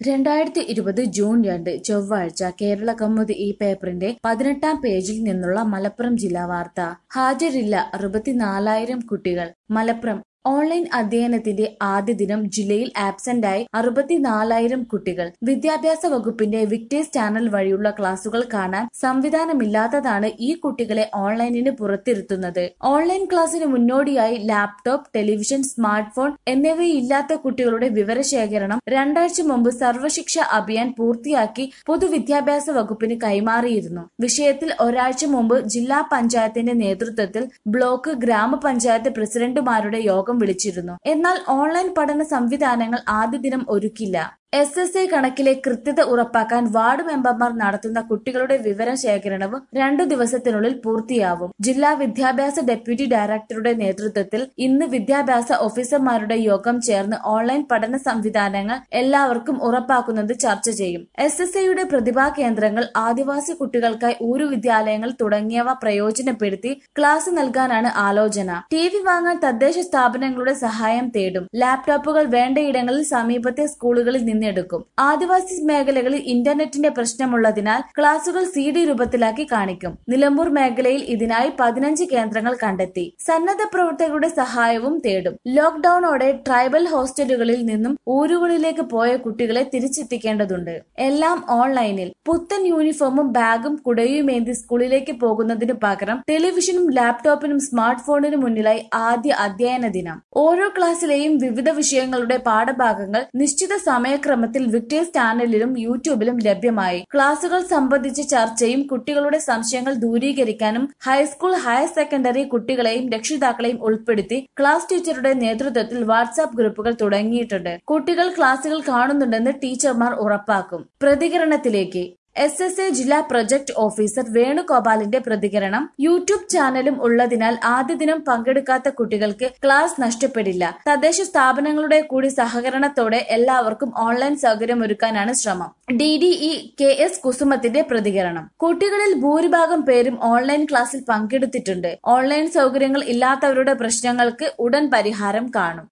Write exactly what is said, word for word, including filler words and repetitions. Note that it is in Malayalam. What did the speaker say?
രണ്ടായിരത്തി ഇരുപത് ജൂൺ രണ്ട് ചൊവ്വാഴ്ച കേരള കൗമുദി ഈ പേപ്പറിന്റെ പതിനെട്ടാം പേജിൽ നിന്നുള്ള മലപ്പുറം ജില്ലാ വാർത്ത. ഹാജരില്ല അറുപത്തിനാലായിരം കുട്ടികൾ. മലപ്പുറം ഓൺലൈൻ അധ്യയനത്തിന്റെ ആദ്യ ദിനം ജില്ലയിൽ ആബ്സെന്റായി അറുപത്തിനാലായിരം കുട്ടികൾ. വിദ്യാഭ്യാസ വകുപ്പിന്റെ വിക്ടേഴ്സ് ചാനൽ വഴിയുള്ള ക്ലാസുകൾ കാണാൻ സംവിധാനമില്ലാത്തതാണ് ഈ കുട്ടികളെ ഓൺലൈനിന് പുറത്തിരുത്തുന്നത്. ഓൺലൈൻ ക്ലാസിന് മുന്നോടിയായി ലാപ്ടോപ്പ്, ടെലിവിഷൻ, സ്മാർട്ട് ഫോൺ എന്നിവയില്ലാത്ത കുട്ടികളുടെ വിവരശേഖരണം രണ്ടാഴ്ച മുമ്പ് സർവശിക്ഷ അഭിയാൻ പൂർത്തിയാക്കി പൊതുവിദ്യാഭ്യാസ വകുപ്പിന് കൈമാറിയിരുന്നു. വിഷയത്തിൽ ഒരാഴ്ച മുമ്പ് ജില്ലാ പഞ്ചായത്തിന്റെ നേതൃത്വത്തിൽ ബ്ലോക്ക്, ഗ്രാമപഞ്ചായത്ത് പ്രസിഡന്റുമാരുടെ യോഗം വിളിച്ചിരുന്നു. എന്നാൽ ഓൺലൈൻ പഠന സംവിധാനങ്ങൾ ആദ്യ ദിനം ഒരുക്കില്ല. എസ് എസ് എ കണക്കിലെ കൃത്യത ഉറപ്പാക്കാൻ വാർഡ് മെമ്പർമാർ നടത്തുന്ന കുട്ടികളുടെ വിവര ശേഖരണവും രണ്ടു ദിവസത്തിനുള്ളിൽ പൂർത്തിയാവും. ജില്ലാ വിദ്യാഭ്യാസ ഡെപ്യൂട്ടി ഡയറക്ടറുടെ നേതൃത്വത്തിൽ ഇന്ന് വിദ്യാഭ്യാസ ഓഫീസർമാരുടെ യോഗം ചേർന്ന് ഓൺലൈൻ പഠന സംവിധാനങ്ങൾ എല്ലാവർക്കും ഉറപ്പാക്കുന്നത് ചർച്ച ചെയ്യും. എസ് എസ് എയുടെ പ്രതിഭാ കേന്ദ്രങ്ങൾ, ആദിവാസി കുട്ടികൾക്കായി ഊരു വിദ്യാലയങ്ങൾ തുടങ്ങിയവ പ്രയോജനപ്പെടുത്തി ക്ലാസ് നൽകാനാണ് ആലോചന. ടി വി വാങ്ങാൻ തദ്ദേശ സ്ഥാപനങ്ങളുടെ സഹായം തേടും. ലാപ്ടോപ്പുകൾ വേണ്ടയിടങ്ങളിൽ സമീപത്തെ സ്കൂളുകളിൽ നിന്ന് എടുക്കും. ആദിവാസി മേഖലകളിൽ ഇന്റർനെറ്റിന്റെ പ്രശ്നമുള്ളതിനാൽ ക്ലാസുകൾ സി ഡി രൂപത്തിലാക്കി കാണിക്കും. നിലമ്പൂർ മേഖലയിൽ ഇതിനായി പതിനഞ്ച് കേന്ദ്രങ്ങൾ കണ്ടെത്തി. സന്നദ്ധ പ്രവർത്തകരുടെ സഹായവും തേടും. ലോക്ഡൌണോടെ ട്രൈബൽ ഹോസ്റ്റലുകളിൽ നിന്നും ഊരുകളിലേക്ക് പോയ കുട്ടികളെ തിരിച്ചെത്തിക്കേണ്ടതുണ്ട്. എല്ലാം ഓൺലൈനിൽ. പുത്തൻ യൂണിഫോമും ബാഗും കുടയുമേന്തി സ്കൂളിലേക്ക് പോകുന്നതിനു പകരം ടെലിവിഷനും ലാപ്ടോപ്പിനും സ്മാർട്ട് ഫോണിനും മുന്നിലായി ആദ്യ അധ്യയന ദിനം. ഓരോ ക്ലാസ്സിലെയും വിവിധ വിഷയങ്ങളുടെ പാഠഭാഗങ്ങൾ നിശ്ചിത സമയക്രമത്തിൽ വിക്ടേഴ്സ് ചാനലിലും യൂട്യൂബിലും ലഭ്യമായി. ക്ലാസുകൾ സംബന്ധിച്ച ചർച്ചയും കുട്ടികളുടെ സംശയങ്ങൾ ദൂരീകരിക്കാനും ഹൈസ്കൂൾ, ഹയർ സെക്കൻഡറി കുട്ടികളെയും രക്ഷിതാക്കളെയും ഉൾപ്പെടുത്തി ക്ലാസ് ടീച്ചറുടെ നേതൃത്വത്തിൽ വാട്സ്ആപ്പ് ഗ്രൂപ്പുകൾ തുടങ്ങിയിട്ടുണ്ട്. കുട്ടികൾ ക്ലാസുകൾ കാണുന്നുണ്ടെന്ന് ടീച്ചർമാർ ഉറപ്പാക്കും. പ്രതികരണത്തിലേക്ക് എസ് എസ് എ ജില്ലാ പ്രൊജക്ട് ഓഫീസർ വേണുഗോപാലിന്റെ പ്രതികരണം. യൂട്യൂബ് ചാനലും ഉള്ളതിനാൽ ആദ്യ ദിനം പങ്കെടുക്കാത്ത കുട്ടികൾക്ക് ക്ലാസ് നഷ്ടപ്പെടില്ല. തദ്ദേശ സ്ഥാപനങ്ങളുടെ കൂടി സഹകരണത്തോടെ എല്ലാവർക്കും ഓൺലൈൻ സൗകര്യമൊരുക്കാനാണ് ശ്രമം. D D E K S കുസുമത്തിന്റെ പ്രതികരണം. കുട്ടികളിൽ ഭൂരിഭാഗം പേരും ഓൺലൈൻ ക്ലാസ്സിൽ പങ്കെടുത്തിട്ടുണ്ട്. ഓൺലൈൻ സൗകര്യങ്ങൾ ഇല്ലാത്തവരുടെ പ്രശ്നങ്ങൾക്ക് ഉടൻ പരിഹാരം കാണും.